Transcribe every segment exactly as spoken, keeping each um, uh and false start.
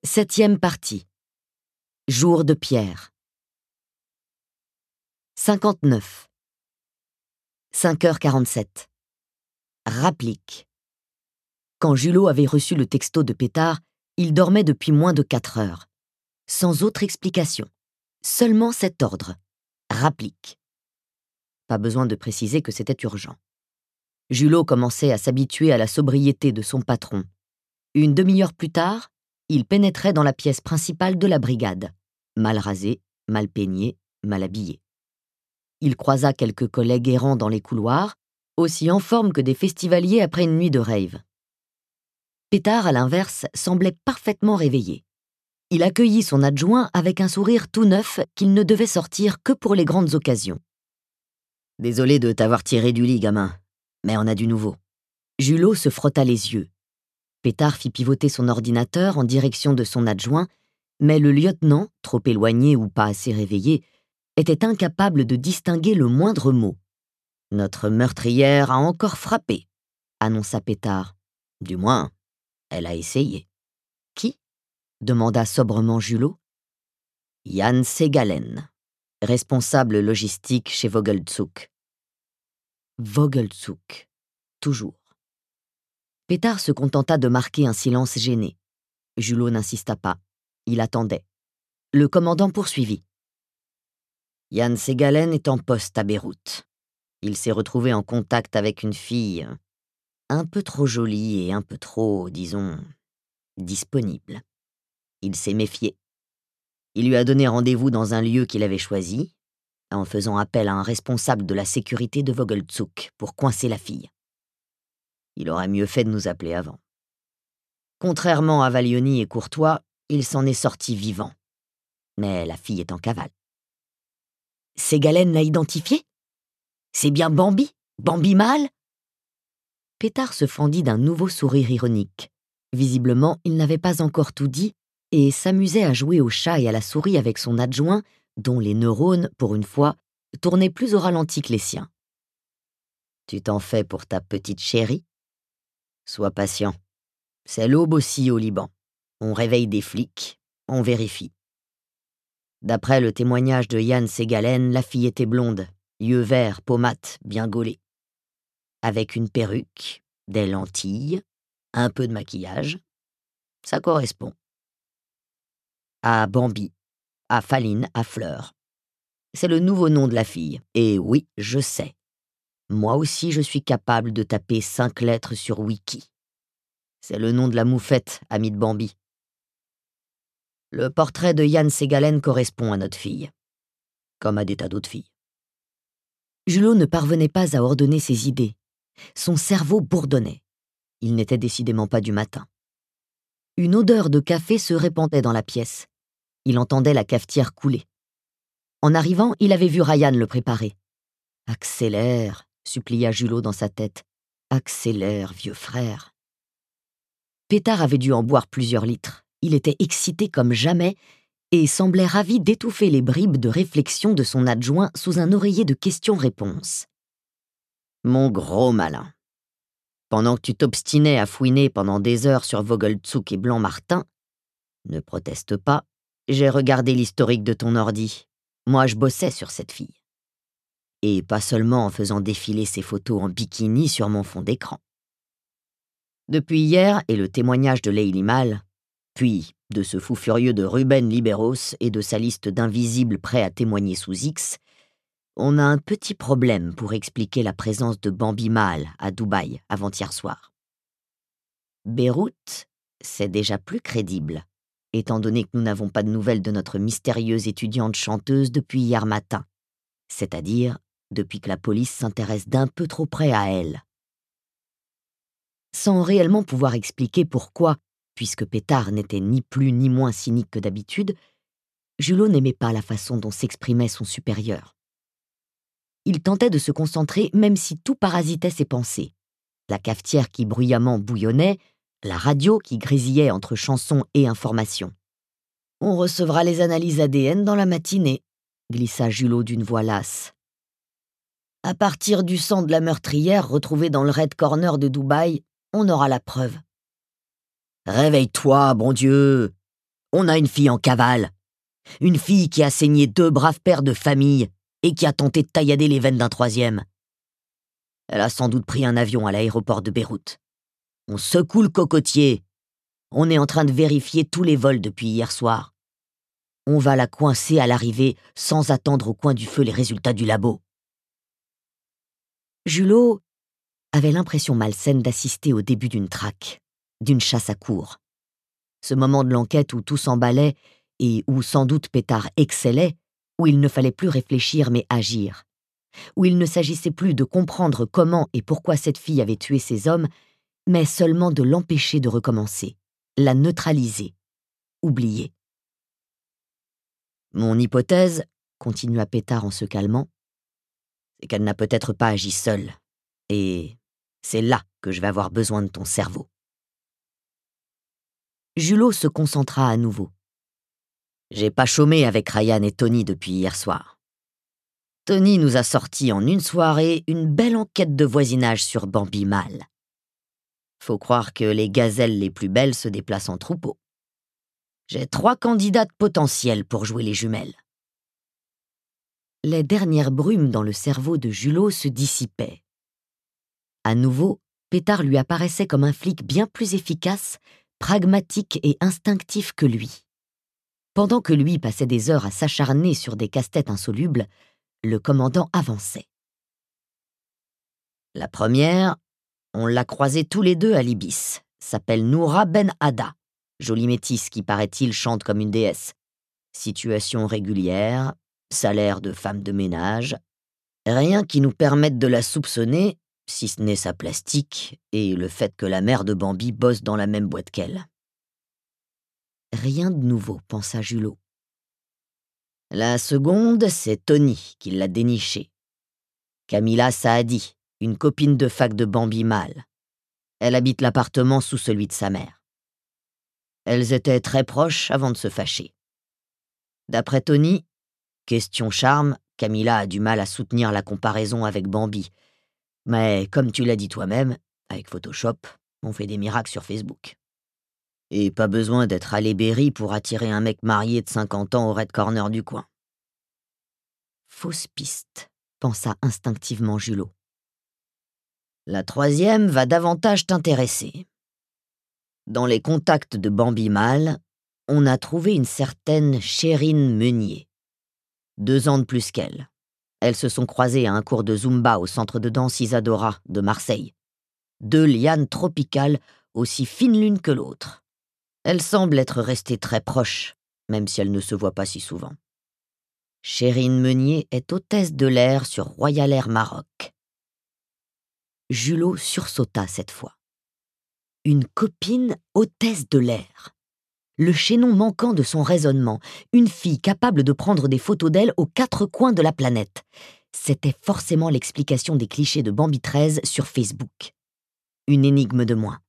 Septième partie. Jour de pierre. cinquante-neuf. cinq heures quarante-sept. Rapplique. Quand Julot avait reçu le texto de Pétard, il dormait depuis moins de quatre heures. Sans autre explication. Seulement cet ordre. Rapplique. Pas besoin de préciser que c'était urgent. Julot commençait à s'habituer à la sobriété de son patron. Une demi-heure plus tard, il pénétrait dans la pièce principale de la brigade, mal rasé, mal peigné, mal habillé. Il croisa quelques collègues errants dans les couloirs, aussi en forme que des festivaliers après une nuit de rave. Pétard, à l'inverse, semblait parfaitement réveillé. Il accueillit son adjoint avec un sourire tout neuf qu'il ne devait sortir que pour les grandes occasions. « Désolé de t'avoir tiré du lit, gamin, mais on a du nouveau. » Julot se frotta les yeux. Pétard fit pivoter son ordinateur en direction de son adjoint, mais le lieutenant, trop éloigné ou pas assez réveillé, était incapable de distinguer le moindre mot. « Notre meurtrière a encore frappé », annonça Pétard. « Du moins, elle a essayé. »« Qui ?» demanda sobrement Julot. « Yann Segalen, responsable logistique chez Vogelzug. »« Vogelzug, toujours. » Pétard se contenta de marquer un silence gêné. Julot n'insista pas. Il attendait. Le commandant poursuivit. « Yann Segalen est en poste à Beyrouth. Il s'est retrouvé en contact avec une fille un peu trop jolie et un peu trop, disons, disponible. Il s'est méfié. Il lui a donné rendez-vous dans un lieu qu'il avait choisi, en faisant appel à un responsable de la sécurité de Vogelzug pour coincer la fille. Il aurait mieux fait de nous appeler avant. Contrairement à Valioni et Courtois, il s'en est sorti vivant. Mais la fille est en cavale. « Segalen l'a identifié ? C'est bien Bambi ? Bambi mâle ?» Pétard se fendit d'un nouveau sourire ironique. Visiblement, il n'avait pas encore tout dit et s'amusait à jouer au chat et à la souris avec son adjoint, dont les neurones, pour une fois, tournaient plus au ralenti que les siens. « Tu t'en fais pour ta petite chérie ? Sois patient. C'est l'aube aussi au Liban. On réveille des flics, on vérifie. » D'après le témoignage de Yann Segalen, la fille était blonde, yeux verts, peau mate, bien gaulée. Avec une perruque, des lentilles, un peu de maquillage. Ça correspond. À Bambi, à Faline, à Fleur. C'est le nouveau nom de la fille. Et oui, je sais. Moi aussi, je suis capable de taper cinq lettres sur Wiki. C'est le nom de la moufette, amie de Bambi. Le portrait de Yann Segalen correspond à notre fille, comme à des tas d'autres filles. Julot ne parvenait pas à ordonner ses idées. Son cerveau bourdonnait. Il n'était décidément pas du matin. Une odeur de café se répandait dans la pièce. Il entendait la cafetière couler. En arrivant, il avait vu Ryan le préparer. « Accélère », supplia Julot dans sa tête. « Accélère, vieux frère. » Pétard avait dû en boire plusieurs litres. Il était excité comme jamais et semblait ravi d'étouffer les bribes de réflexion de son adjoint sous un oreiller de questions-réponses. « Mon gros malin, pendant que tu t'obstinais à fouiner pendant des heures sur Vogelzug et Blanc-Martin, ne proteste pas, j'ai regardé l'historique de ton ordi. Moi, je bossais sur cette fille. Et pas seulement en faisant défiler ses photos en bikini sur mon fond d'écran. Depuis hier et le témoignage de Leili Mal, puis de ce fou furieux de Ruben Liberos et de sa liste d'invisibles prêts à témoigner sous X, on a un petit problème pour expliquer la présence de Bambi mâle à Dubaï avant-hier soir. Beyrouth, c'est déjà plus crédible, étant donné que nous n'avons pas de nouvelles de notre mystérieuse étudiante chanteuse depuis hier matin, c'est-à-dire depuis que la police s'intéresse d'un peu trop près à elle. Sans réellement pouvoir expliquer pourquoi, puisque Pétard n'était ni plus ni moins cynique que d'habitude, Julot n'aimait pas la façon dont s'exprimait son supérieur. Il tentait de se concentrer même si tout parasitait ses pensées. La cafetière qui bruyamment bouillonnait, la radio qui grésillait entre chansons et informations. « On recevra les analyses A D N dans la matinée », glissa Julot d'une voix lasse. « À partir du sang de la meurtrière retrouvé dans le Red Corner de Dubaï, on aura la preuve. »« Réveille-toi, bon Dieu !» On a une fille en cavale. Une fille qui a saigné deux braves pères de famille et qui a tenté de taillader les veines d'un troisième. Elle a sans doute pris un avion à l'aéroport de Beyrouth. On secoue le cocotier. On est en train de vérifier tous les vols depuis hier soir. On va la coincer à l'arrivée sans attendre au coin du feu les résultats du labo. Julot avait l'impression malsaine d'assister au début d'une traque, d'une chasse à courre. Ce moment de l'enquête où tout s'emballait et où sans doute Pétard excellait, où il ne fallait plus réfléchir mais agir, où il ne s'agissait plus de comprendre comment et pourquoi cette fille avait tué ses hommes, mais seulement de l'empêcher de recommencer, la neutraliser, oublier. Mon hypothèse, continua Pétard en se calmant, c'est qu'elle n'a peut-être pas agi seule, et c'est là que je vais avoir besoin de ton cerveau. Julot se concentra à nouveau. J'ai pas chômé avec Ryan et Tony depuis hier soir. Tony nous a sorti en une soirée une belle enquête de voisinage sur Bambi Mâle. Faut croire que les gazelles les plus belles se déplacent en troupeau. J'ai trois candidates potentielles pour jouer les jumelles. Les dernières brumes dans le cerveau de Julot se dissipaient. À nouveau, Pétard lui apparaissait comme un flic bien plus efficace, pragmatique et instinctif que lui. Pendant que lui passait des heures à s'acharner sur des casse-têtes insolubles, le commandant avançait. La première, on l'a croisée tous les deux à l'Ibis, s'appelle Noura Ben Hadda, jolie métisse qui, paraît-il, chante comme une déesse. Situation régulière, salaire de femme de ménage, rien qui nous permette de la soupçonner, si ce n'est sa plastique et le fait que la mère de Bambi bosse dans la même boîte qu'elle. Rien de nouveau, pensa Julot. La seconde, c'est Tony qui l'a dénichée. Camilla Saadi, une copine de fac de Bambi Mâle. Elle habite l'appartement sous celui de sa mère. Elles étaient très proches avant de se fâcher. D'après Tony, question charme, Camilla a du mal à soutenir la comparaison avec Bambi. Mais comme tu l'as dit toi-même, avec Photoshop, on fait des miracles sur Facebook. Et pas besoin d'être allé Berry pour attirer un mec marié de cinquante ans au Red Corner du coin. Fausse piste, pensa instinctivement Julot. La troisième va davantage t'intéresser. Dans les contacts de Bambi Mâle, on a trouvé une certaine Chérine Meunier. Deux ans de plus qu'elle. Elles se sont croisées à un cours de Zumba au centre de danse Isadora de Marseille. Deux lianes tropicales aussi fines l'une que l'autre. Elles semblent être restées très proches, même si elles ne se voient pas si souvent. Chérine Meunier est hôtesse de l'air sur Royal Air Maroc. Julot sursauta cette fois. Une copine hôtesse de l'air. Le chaînon manquant de son raisonnement, une fille capable de prendre des photos d'elle aux quatre coins de la planète. C'était forcément l'explication des clichés de Bambi treize sur Facebook. Une énigme de moins.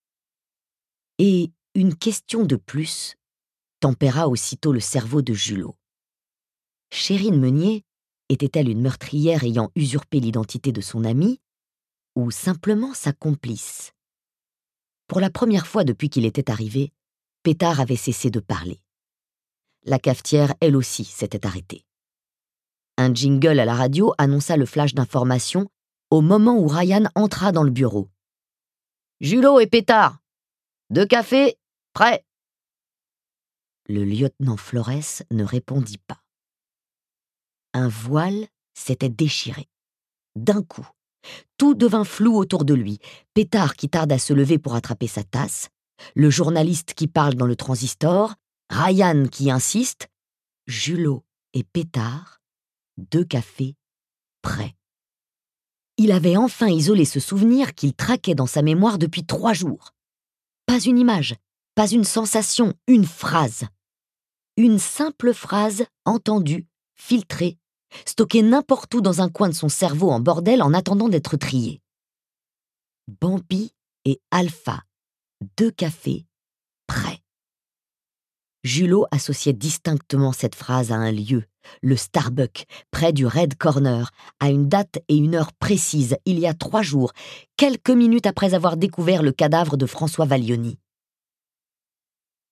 Et une question de plus tempéra aussitôt le cerveau de Julot. Chérine Meunier était-elle une meurtrière ayant usurpé l'identité de son amie, ou simplement sa complice? Pour la première fois depuis qu'il était arrivé, Pétard avait cessé de parler. La cafetière, elle aussi, s'était arrêtée. Un jingle à la radio annonça le flash d'information au moment où Ryan entra dans le bureau. « Julot et Pétard, deux cafés, prêts !» Le lieutenant Flores ne répondit pas. Un voile s'était déchiré. D'un coup, tout devint flou autour de lui. Pétard qui tarde à se lever pour attraper sa tasse, le journaliste qui parle dans le transistor, Ryan qui insiste, Julot et Pétard, deux cafés, prêts. Il avait enfin isolé ce souvenir qu'il traquait dans sa mémoire depuis trois jours. Pas une image, pas une sensation, une phrase. Une simple phrase entendue, filtrée, stockée n'importe où dans un coin de son cerveau en bordel en attendant d'être triée. Bambi et Alpha, deux cafés, prêts. Julot associait distinctement cette phrase à un lieu, le Starbucks, près du Red Corner, à une date et une heure précises, il y a trois jours, quelques minutes après avoir découvert le cadavre de François Valioni.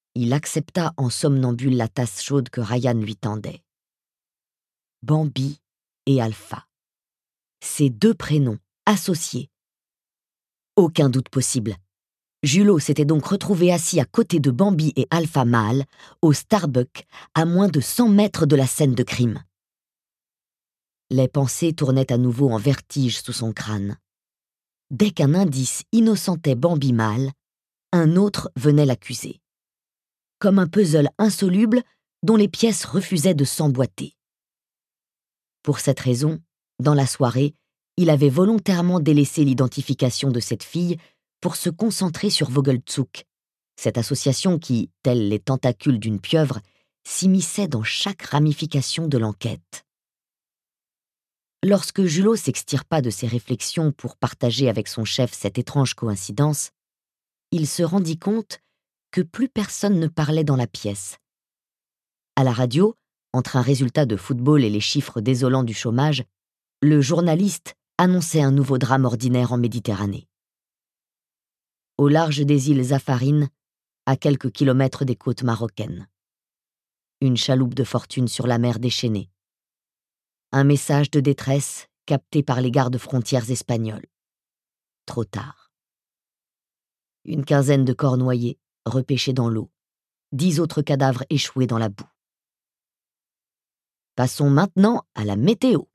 Il accepta en somnambule la tasse chaude que Ryan lui tendait. Bambi et Alpha. Ces deux prénoms associés. Aucun doute possible. Julot s'était donc retrouvé assis à côté de Bambi et Alpha mâle, au Starbucks, à moins de cent mètres de la scène de crime. Les pensées tournaient à nouveau en vertige sous son crâne. Dès qu'un indice innocentait Bambi mâle, un autre venait l'accuser. Comme un puzzle insoluble dont les pièces refusaient de s'emboîter. Pour cette raison, dans la soirée, il avait volontairement délaissé l'identification de cette fille pour se concentrer sur Vogelzug, cette association qui, tels les tentacules d'une pieuvre, s'immisçait dans chaque ramification de l'enquête. Lorsque Julot s'extirpa de ses réflexions pour partager avec son chef cette étrange coïncidence, il se rendit compte que plus personne ne parlait dans la pièce. À la radio, entre un résultat de football et les chiffres désolants du chômage, le journaliste annonçait un nouveau drame ordinaire en Méditerranée. Au large des îles Zaffarine, à quelques kilomètres des côtes marocaines. Une chaloupe de fortune sur la mer déchaînée. Un message de détresse capté par les gardes-frontières espagnols. Trop tard. Une quinzaine de corps noyés, repêchés dans l'eau. Dix autres cadavres échoués dans la boue. Passons maintenant à la météo.